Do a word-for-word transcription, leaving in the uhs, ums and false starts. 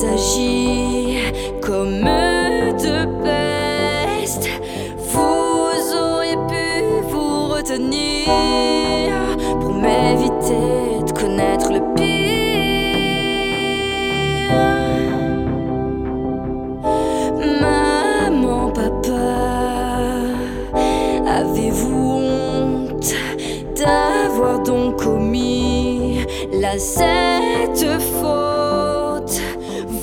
S'agit comme de peste. Vous auriez pu vous retenir pour m'éviter de connaître le pire. Maman, papa, avez-vous honte d'avoir donc commis là cette faute?